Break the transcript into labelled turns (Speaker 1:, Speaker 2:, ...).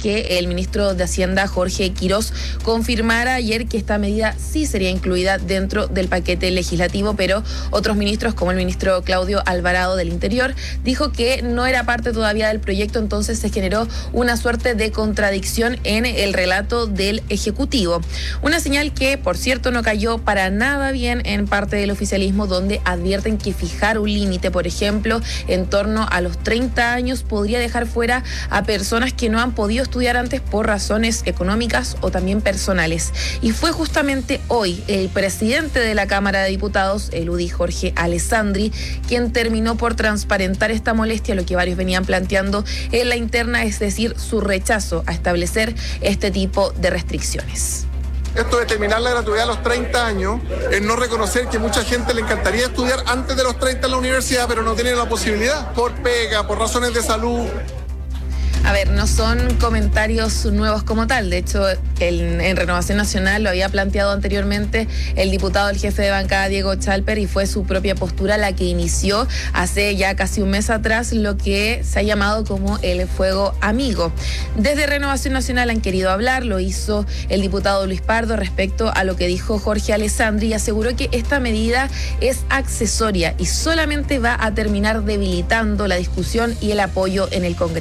Speaker 1: que el ministro de Hacienda, Jorge Quirós, confirmara ayer que esta medida sí sería incluida dentro del paquete legislativo, pero otros ministros, como el ministro Claudio Alvarado del Interior, dijo que no era parte todavía del proyecto, entonces se generó una suerte de contradicción en el relato del Ejecutivo. Una señal que, por cierto, no cayó para nada bien en parte del oficialismo, donde advierten que fijar un límite, por ejemplo, en torno a los 30 años, podría dejar fuera a personas que no han podido estudiar antes por razones económicas o también personales. Y fue justamente hoy el presidente de la Cámara de Diputados, el UDI Jorge Alessandri, quien terminó por transparentar esta molestia, lo que varios venían planteando en la interna, es decir, su rechazo a establecer este tipo de restricciones.
Speaker 2: Esto de terminar la gratuidad a los 30 años es no reconocer que mucha gente le encantaría estudiar antes de los 30 en la universidad, pero no tienen la posibilidad por pega, por razones de salud.
Speaker 1: A ver, no son comentarios nuevos como tal. De hecho, en Renovación Nacional lo había planteado anteriormente el diputado, el jefe de bancada, Diego Chalper, y fue su propia postura la que inició hace ya casi un mes atrás lo que se ha llamado como el fuego amigo. Desde Renovación Nacional han querido hablar, lo hizo el diputado Luis Pardo respecto a lo que dijo Jorge Alessandri, y aseguró que esta medida es accesoria y solamente va a terminar debilitando la discusión y el apoyo en el Congreso.